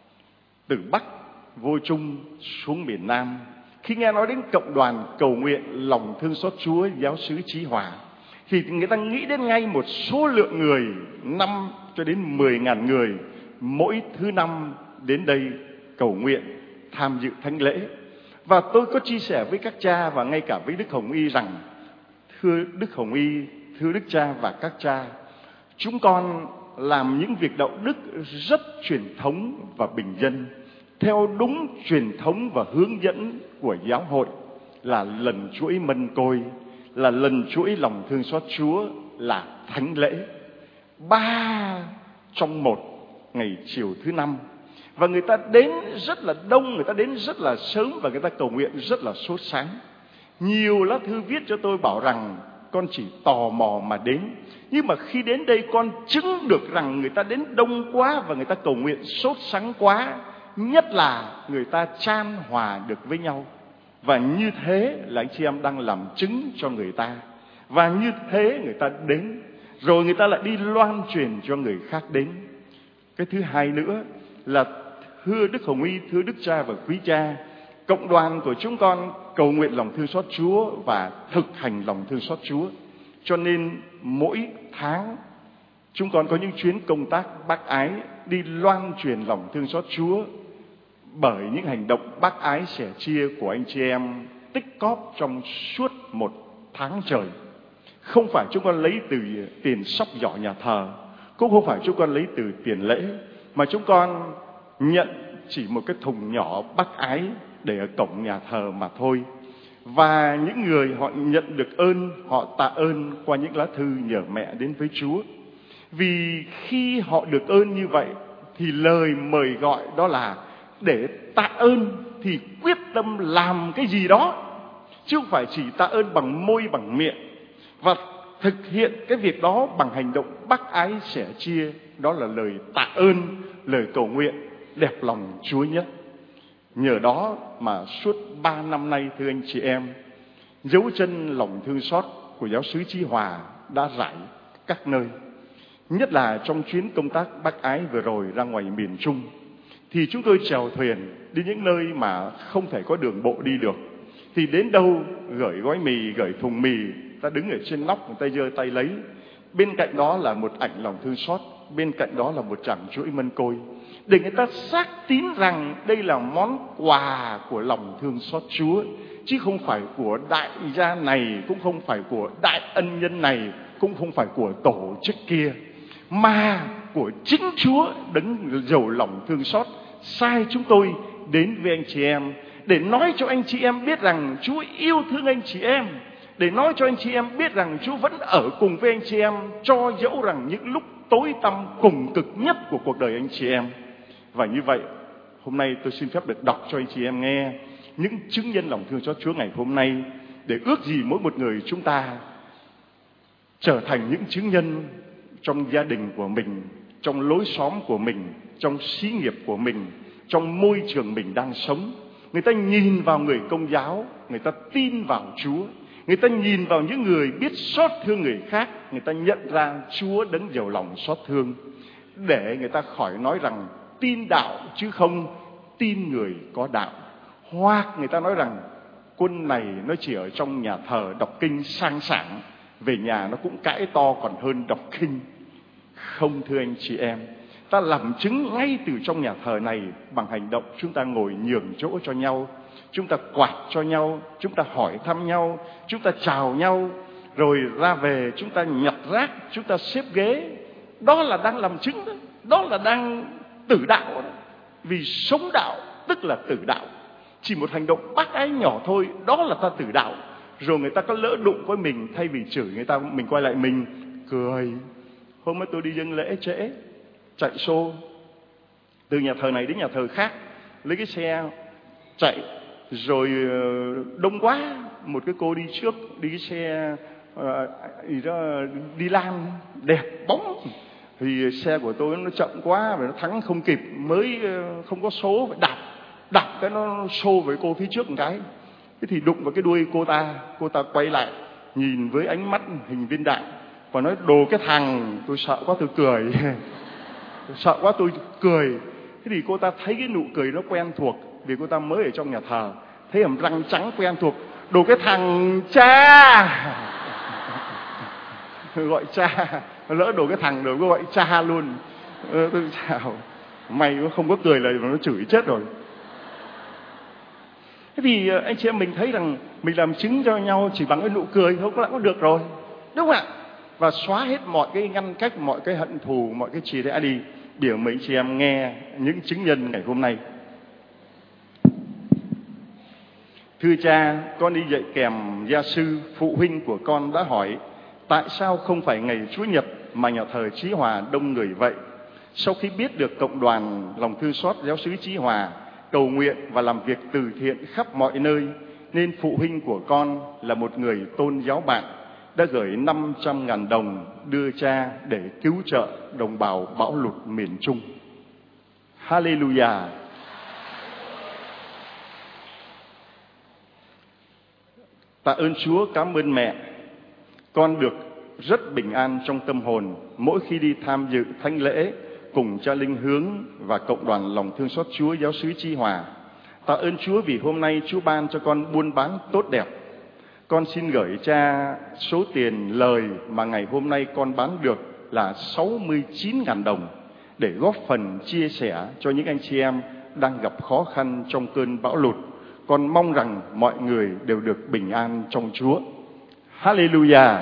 từ Bắc vô Trung xuống miền Nam. Khi nghe nói đến cộng đoàn cầu nguyện lòng thương xót Chúa giáo xứ Chí Hòa, thì người ta nghĩ đến ngay một số lượng người năm cho đến mười ngàn người mỗi thứ năm đến đây cầu nguyện, tham dự thánh lễ. Và tôi có chia sẻ với các cha và ngay cả với Đức Hồng Y rằng, thưa Đức Hồng Y, thưa Đức Cha và các cha, chúng con làm những việc đạo đức rất truyền thống và bình dân, theo đúng truyền thống và hướng dẫn của giáo hội, là lần chuỗi mân côi, là lần chuỗi lòng thương xót Chúa, là thánh lễ. Ba trong một ngày chiều thứ năm. Và người ta đến rất là đông, người ta đến rất là sớm và người ta cầu nguyện rất là sốt sáng. Nhiều lá thư viết cho tôi bảo rằng con chỉ tò mò mà đến, nhưng mà khi đến đây con chứng được rằng người ta đến đông quá và người ta cầu nguyện sốt sáng quá. Nhất là người ta chan hòa được với nhau. Và như thế là anh chị em đang làm chứng cho người ta. Và như thế người ta đến, rồi người ta lại đi loan truyền cho người khác đến. Cái thứ hai nữa là, thưa Đức Hồng Y, thưa Đức Cha và quý cha, cộng đoàn của chúng con cầu nguyện lòng thương xót Chúa và thực hành lòng thương xót Chúa. Cho nên mỗi tháng chúng con có những chuyến công tác bác ái, đi loan truyền lòng thương xót Chúa bởi những hành động bác ái sẻ chia của anh chị em tích cóp trong suốt một tháng trời. Không phải chúng con lấy từ tiền sắp giỏ nhà thờ, cũng không phải chúng con lấy từ tiền lễ, mà chúng con nhận chỉ một cái thùng nhỏ bác ái để ở cổng nhà thờ mà thôi. Và những người họ nhận được ơn, họ tạ ơn qua những lá thư nhờ mẹ đến với Chúa. Vì khi họ được ơn như vậy thì lời mời gọi đó là để tạ ơn thì quyết tâm làm cái gì đó, chứ không phải chỉ tạ ơn bằng môi bằng miệng, và thực hiện cái việc đó bằng hành động bác ái sẻ chia. Đó là lời tạ ơn, lời cầu nguyện đẹp lòng Chúa nhất. Nhờ đó mà suốt ba năm nay, thưa anh chị em, dấu chân lòng thương xót của giáo xứ Chí Hòa đã rải các nơi. Nhất là trong chuyến công tác bác ái vừa rồi ra ngoài miền Trung, thì chúng tôi chèo thuyền đi những nơi mà không thể có đường bộ đi được. Thì đến đâu gửi gói mì, gửi thùng mì, ta đứng ở trên nóc, người ta giơ tay lấy. Bên cạnh đó là một ảnh lòng thương xót, bên cạnh đó là một chàng chuỗi mân côi, để người ta xác tín rằng đây là món quà của lòng thương xót Chúa, chứ không phải của đại gia này, cũng không phải của đại ân nhân này, cũng không phải của tổ chức kia, mà của chính Chúa đấng giàu lòng thương xót sai chúng tôi đến với anh chị em, để nói cho anh chị em biết rằng Chúa yêu thương anh chị em, để nói cho anh chị em biết rằng Chúa vẫn ở cùng với anh chị em, cho dẫu rằng những lúc tối tăm cùng cực nhất của cuộc đời anh chị em. Và như vậy, hôm nay tôi xin phép được đọc cho anh chị em nghe những chứng nhân lòng thương xót Chúa ngày hôm nay, để ước gì mỗi một người chúng ta trở thành những chứng nhân trong gia đình của mình, trong lối xóm của mình, trong xí nghiệp của mình, trong môi trường mình đang sống. Người ta nhìn vào người Công giáo, người ta tin vào Chúa. Người ta nhìn vào những người biết xót thương người khác, người ta nhận ra Chúa đấng giàu lòng xót thương, để người ta khỏi nói rằng tin đạo chứ không tin người có đạo. Hoặc người ta nói rằng quân này nó chỉ ở trong nhà thờ đọc kinh sang sảng, về nhà nó cũng cãi to còn hơn đọc kinh. Không, thưa anh chị em, ta làm chứng ngay từ trong nhà thờ này bằng hành động. Chúng ta ngồi nhường chỗ cho nhau, chúng ta quạt cho nhau, chúng ta hỏi thăm nhau, chúng ta chào nhau, rồi ra về chúng ta nhặt rác, chúng ta xếp ghế. Đó là đang làm chứng đó. Đó là đang tử đạo đó. Vì sống đạo tức là tử đạo. Chỉ một hành động bác ái nhỏ thôi, đó là ta tử đạo. Rồi người ta có lỡ đụng với mình, thay vì chửi người ta, mình quay lại mình cười. Hôm nay tôi đi dâng lễ trễ, chạy xô từ nhà thờ này đến nhà thờ khác, lấy cái xe chạy, rồi đông quá, một cái cô đi trước, đi cái xe uh, gì đó, đi lan đẹp bóng, thì xe của tôi nó chậm quá, và nó thắng không kịp, mới uh, không có số, phải đạp đạp cái nó xô với cô phía trước một cái. Thế thì đụng vào cái đuôi cô ta, cô ta quay lại nhìn với ánh mắt hình viên đạn và nói: đồ cái thằng. Tôi sợ quá tôi cười. Tôi sợ quá tôi cười. Thế thì cô ta thấy cái nụ cười nó quen thuộc, vì cô ta mới ở trong nhà thờ, thấy hàm răng trắng quen thuộc. Đồ cái thằng cha. Gọi cha. Lỡ đồ cái thằng rồi cô gọi cha luôn. ờ, Tôi chào. May nó không có cười lại mà nó chửi chết rồi. Thế thì anh chị em mình thấy rằng mình làm chứng cho nhau chỉ bằng cái nụ cười không đã có được rồi, đúng không ạ? Và xóa hết mọi cái ngăn cách, mọi cái hận thù, mọi cái chia rẽ đi. Biểu mấy chị em nghe những chứng nhân ngày hôm nay. Thưa cha, con đi dạy kèm gia sư, phụ huynh của con đã hỏi tại sao không phải ngày Chúa Nhật mà nhà thờ Chí Hòa đông người vậy. Sau khi biết được cộng đoàn lòng thương xót giáo xứ Chí Hòa cầu nguyện và làm việc từ thiện khắp mọi nơi, nên phụ huynh của con là một người tôn giáo bạn đã gửi năm trăm ngàn đồng đưa cha để cứu trợ đồng bào bão lụt miền Trung. Hallelujah! Tạ ơn Chúa, cảm ơn mẹ. Con được rất bình an trong tâm hồn mỗi khi đi tham dự thánh lễ cùng cha Linh Hướng và cộng đoàn lòng thương xót Chúa giáo xứ Chí Hòa. Tạ ơn Chúa vì hôm nay Chúa ban cho con buôn bán tốt đẹp. Con xin gửi cha số tiền lời mà ngày hôm nay con bán được là sáu mươi chín ngàn đồng để góp phần chia sẻ cho những anh chị em đang gặp khó khăn trong cơn bão lụt. Con mong rằng mọi người đều được bình an trong Chúa. Hallelujah!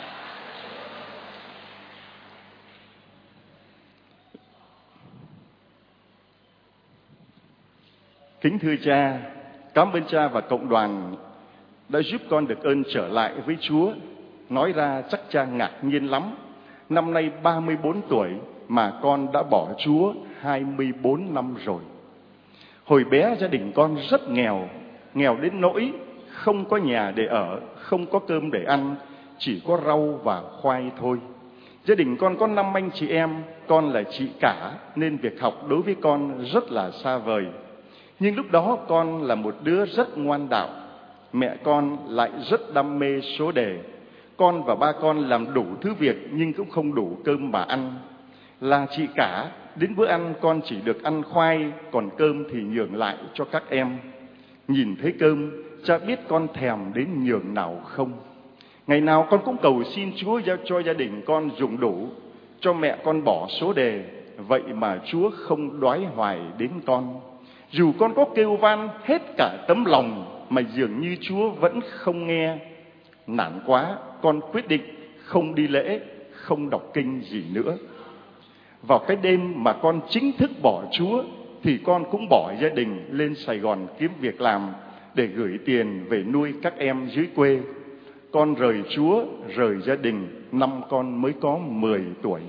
Kính thưa cha, cảm ơn cha và cộng đoàn đã giúp con được ơn trở lại với Chúa. Nói ra chắc cha ngạc nhiên lắm. Năm nay ba mươi bốn tuổi mà con đã bỏ Chúa hai mươi bốn năm rồi. Hồi bé gia đình con rất nghèo, nghèo đến nỗi không có nhà để ở, không có cơm để ăn, chỉ có rau và khoai thôi. Gia đình con có năm anh chị em, con là chị cả, nên việc học đối với con rất là xa vời. Nhưng lúc đó con là một đứa rất ngoan đạo, mẹ con lại rất đam mê số đề. Con và ba con làm đủ thứ việc nhưng cũng không đủ cơm mà ăn. Là chị cả, đến bữa ăn con chỉ được ăn khoai, còn cơm thì nhường lại cho các em. Nhìn thấy cơm, cha biết con thèm đến nhường nào không. Ngày nào con cũng cầu xin Chúa cho gia đình con dùng đủ, cho mẹ con bỏ số đề. Vậy mà Chúa không đoái hoài đến con. Dù con có kêu van hết cả tấm lòng mà dường như Chúa vẫn không nghe. Nản quá, con quyết định không đi lễ, không đọc kinh gì nữa. Vào cái đêm mà con chính thức bỏ Chúa thì con cũng bỏ gia đình lên Sài Gòn kiếm việc làm để gửi tiền về nuôi các em dưới quê. Con rời Chúa, rời gia đình, năm con mới có mười tuổi.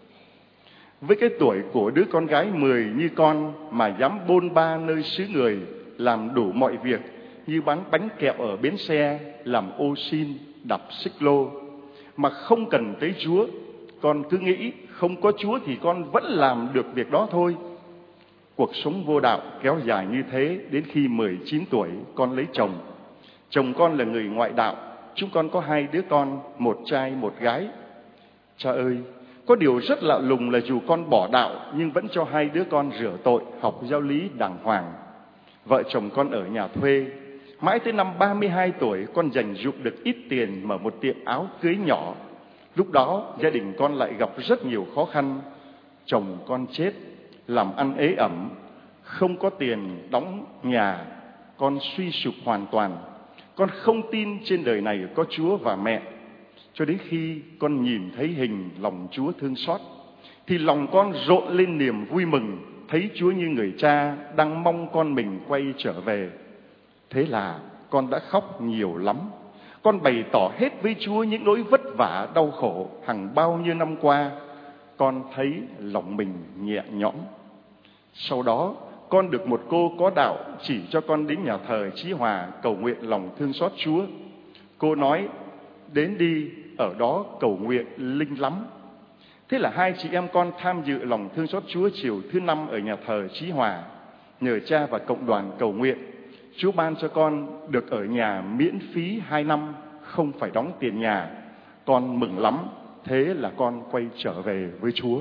Với cái tuổi của đứa con gái mười như con mà dám bôn ba nơi xứ người, làm đủ mọi việc như bán bánh kẹo ở bến xe, làm ô xin, đạp xích lô, mà không cần tới Chúa, con cứ nghĩ không có Chúa thì con vẫn làm được việc đó thôi. Cuộc sống vô đạo kéo dài như thế đến khi mười chín tuổi con lấy chồng. Chồng con là người ngoại đạo, chúng con có hai đứa con, một trai một gái. Cha ơi, có điều rất lạ lùng là dù con bỏ đạo nhưng vẫn cho hai đứa con rửa tội, học giáo lý đàng hoàng. Vợ chồng con ở nhà thuê. Mãi tới năm ba mươi hai tuổi con dành dụm được ít tiền mở một tiệm áo cưới nhỏ. Lúc đó gia đình con lại gặp rất nhiều khó khăn. Chồng con chết, làm ăn ế ẩm, không có tiền đóng nhà, con suy sụp hoàn toàn. Con không tin trên đời này có Chúa và mẹ. Cho đến khi con nhìn thấy hình lòng Chúa thương xót, thì lòng con rộn lên niềm vui mừng, thấy Chúa như người cha đang mong con mình quay trở về. Thế là con đã khóc nhiều lắm. Con bày tỏ hết với Chúa những nỗi vất vả đau khổ hàng bao nhiêu năm qua. Con thấy lòng mình nhẹ nhõm. Sau đó con được một cô có đạo chỉ cho con đến nhà thờ Chí Hòa cầu nguyện lòng thương xót Chúa. Cô nói đến đi, ở đó cầu nguyện linh lắm. Thế là hai chị em con tham dự lòng thương xót Chúa chiều thứ năm ở nhà thờ Chí Hòa. Nhờ cha và cộng đoàn cầu nguyện, Chúa ban cho con được ở nhà miễn phí hai năm, không phải đóng tiền nhà. Con mừng lắm, thế là con quay trở về với Chúa.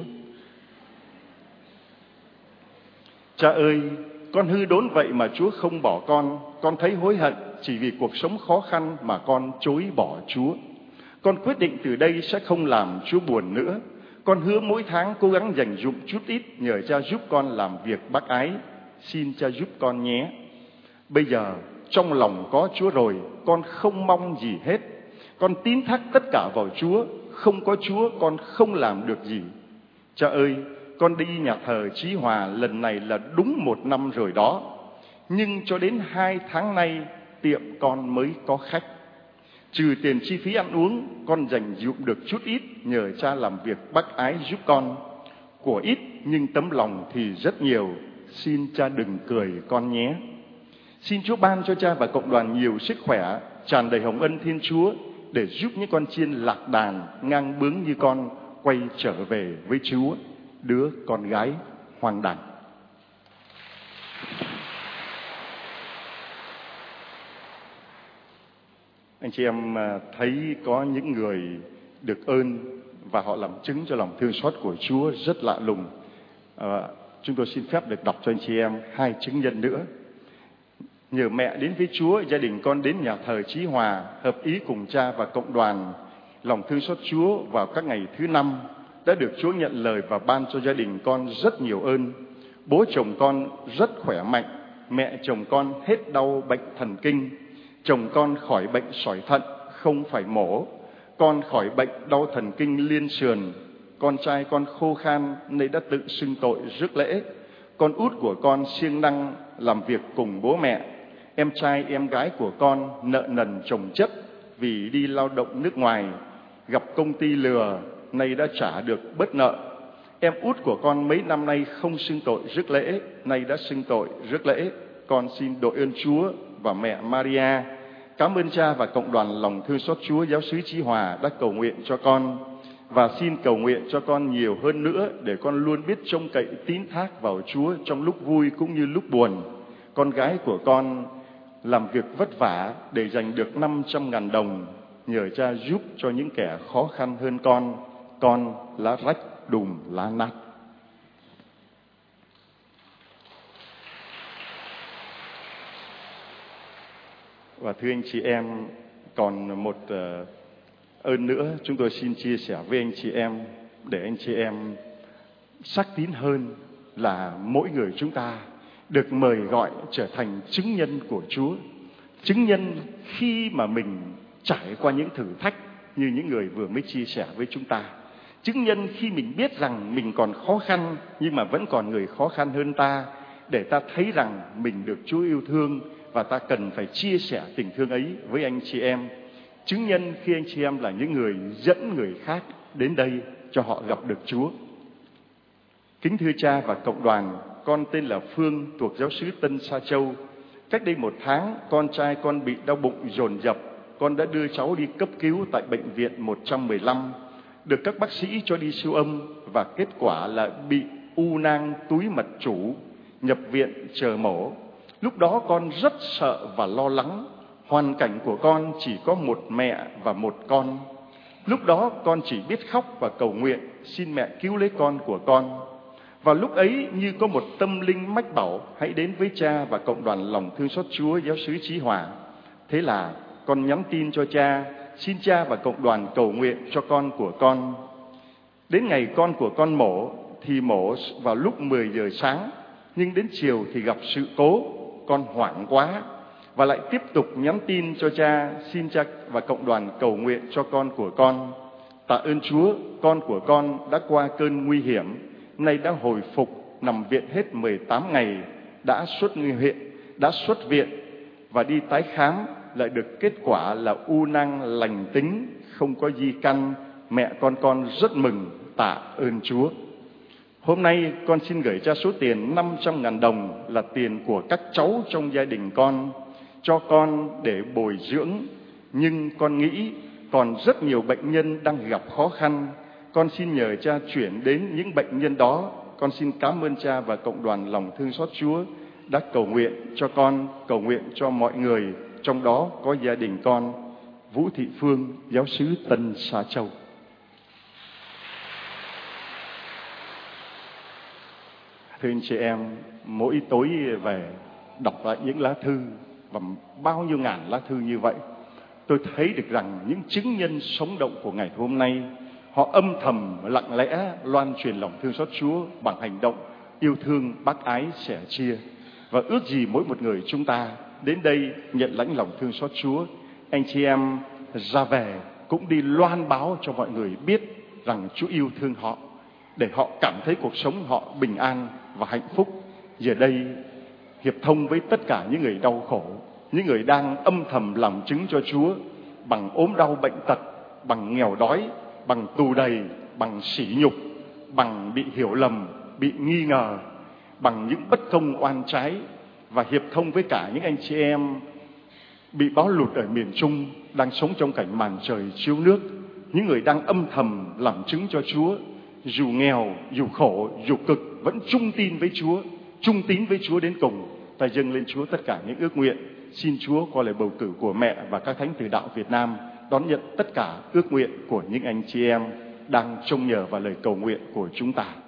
Cha ơi, con hư đốn vậy mà Chúa không bỏ con. Con thấy hối hận chỉ vì cuộc sống khó khăn mà con chối bỏ Chúa. Con quyết định từ đây sẽ không làm Chúa buồn nữa. Con hứa mỗi tháng cố gắng dành dụm chút ít nhờ cha giúp con làm việc bác ái. Xin cha giúp con nhé. Bây giờ trong lòng có Chúa rồi, con không mong gì hết. Con tín thác tất cả vào Chúa. Không có Chúa con không làm được gì. Cha ơi, con đi nhà thờ Chí Hòa lần này là đúng một năm rồi đó. Nhưng cho đến hai tháng nay tiệm con mới có khách. Trừ tiền chi phí ăn uống, con dành dụm được chút ít nhờ cha làm việc bác ái giúp con. Của ít nhưng tấm lòng thì rất nhiều. Xin cha đừng cười con nhé. Xin Chúa ban cho cha và cộng đoàn nhiều sức khỏe, tràn đầy hồng ân Thiên Chúa để giúp những con chiên lạc đàn ngang bướng như con quay trở về với Chúa. Đứa con gái Hoàng Đằng. Anh chị em thấy có những người được ơn và họ làm chứng cho lòng thương xót của Chúa rất lạ lùng. À, chúng tôi xin phép được đọc cho anh chị em hai chứng nhân nữa. Nhờ mẹ đến với Chúa, gia đình con đến nhà thờ Chí Hòa hợp ý cùng cha và cộng đoàn lòng thương xót Chúa vào các ngày thứ năm. Đã được Chúa nhận lời và ban cho gia đình con rất nhiều ơn. Bố chồng con rất khỏe mạnh, mẹ chồng con hết đau bệnh thần kinh. Chồng con khỏi bệnh sỏi thận, không phải mổ. Con khỏi bệnh đau thần kinh liên sườn. Con trai con khô khan nên đã tự xưng tội rước lễ. Con út của con siêng năng làm việc cùng bố mẹ. Em trai em gái của con nợ nần chồng chất vì đi lao động nước ngoài, gặp công ty lừa, nay đã trả được bớt nợ. Em út của con mấy năm nay không xưng tội rước lễ, nay đã xưng tội rước lễ. Con xin đội ơn Chúa và mẹ Maria. Cảm ơn Cha và cộng đoàn lòng thương xót Chúa giáo xứ Chí Hòa đã cầu nguyện cho con. Và xin cầu nguyện cho con nhiều hơn nữa để con luôn biết trông cậy tín thác vào Chúa trong lúc vui cũng như lúc buồn. Con gái của con làm việc vất vả để giành được năm trăm ngàn đồng. Nhờ Cha giúp cho những kẻ khó khăn hơn con. Con lá rách đùm lá nát. Và thưa anh chị em, còn một uh, ơn nữa chúng tôi xin chia sẻ với anh chị em để anh chị em xác tín hơn là mỗi người chúng ta được mời gọi trở thành chứng nhân của Chúa. Chứng nhân khi mà mình trải qua những thử thách như những người vừa mới chia sẻ với chúng ta. Chứng nhân khi mình biết rằng mình còn khó khăn nhưng mà vẫn còn người khó khăn hơn ta, để ta thấy rằng mình được Chúa yêu thương và ta cần phải chia sẻ tình thương ấy với anh chị em. Chứng nhân khi anh chị em là những người dẫn người khác đến đây cho họ gặp được Chúa. Kính thưa Cha và cộng đoàn, con tên là Phương, thuộc giáo xứ Tân Sa Châu. Cách đây một tháng, con trai con bị đau bụng dồn dập. Con đã đưa cháu đi cấp cứu tại bệnh viện một trăm mười lăm. Được các bác sĩ cho đi siêu âm và kết quả là bị u nang túi mật chủ, nhập viện chờ mổ. Lúc đó con rất sợ và lo lắng. Hoàn cảnh của con chỉ có một mẹ và một con. Lúc đó con chỉ biết khóc và cầu nguyện xin mẹ cứu lấy con của con. Và lúc ấy như có một tâm linh mách bảo hãy đến với Cha và cộng đoàn lòng thương xót Chúa giáo xứ Chí Hòa. Thế là con nhắn tin cho Cha, xin Cha và cộng đoàn cầu nguyện cho con của con. Đến ngày con của con mổ thì mổ vào lúc mười giờ sáng, nhưng đến chiều thì gặp sự cố. Con hoảng quá và lại tiếp tục nhắn tin cho Cha, xin Cha và cộng đoàn cầu nguyện cho con của con. Tạ ơn Chúa, con của con đã qua cơn nguy hiểm, nay đã hồi phục, nằm viện hết mười tám ngày, đã xuất viện, đã xuất viện và đi tái khám, lại được kết quả là u nang lành tính, không có di căn. Mẹ con con rất mừng, tạ ơn Chúa. Hôm nay con xin gửi Cha số tiền năm trăm ngàn đồng là tiền của các cháu trong gia đình con, cho con để bồi dưỡng. Nhưng con nghĩ còn rất nhiều bệnh nhân đang gặp khó khăn. Con xin nhờ Cha chuyển đến những bệnh nhân đó. Con xin cảm ơn Cha và cộng đoàn lòng thương xót Chúa đã cầu nguyện cho con, cầu nguyện cho mọi người, trong đó có gia đình con, Vũ Thị Phương, giáo xứ Tân Sa Châu. Thưa anh chị em, mỗi tối về đọc lại những lá thư và bao nhiêu ngàn lá thư như vậy, tôi thấy được rằng những chứng nhân sống động của ngày hôm nay, họ âm thầm lặng lẽ loan truyền lòng thương xót Chúa bằng hành động yêu thương, bác ái, sẻ chia. Và ước gì mỗi một người chúng ta đến đây nhận lãnh lòng thương xót Chúa, anh chị em ra về cũng đi loan báo cho mọi người biết rằng Chúa yêu thương họ, để họ cảm thấy cuộc sống họ bình an và hạnh phúc. Giờ đây hiệp thông với tất cả những người đau khổ, những người đang âm thầm làm chứng cho Chúa bằng ốm đau bệnh tật, bằng nghèo đói, bằng tù đầy, bằng sỉ nhục, bằng bị hiểu lầm, bị nghi ngờ, bằng những bất công oan trái. Và hiệp thông với cả những anh chị em bị bão lụt ở miền Trung, đang sống trong cảnh màn trời chiếu nước, những người đang âm thầm làm chứng cho Chúa, dù nghèo, dù khổ, dù cực, vẫn trung tin với Chúa, trung tín với Chúa đến cùng. Ta dâng lên Chúa tất cả những ước nguyện. Xin Chúa qua lời bầu cử của mẹ và các thánh tử đạo Việt Nam đón nhận tất cả ước nguyện của những anh chị em đang trông nhờ vào lời cầu nguyện của chúng ta.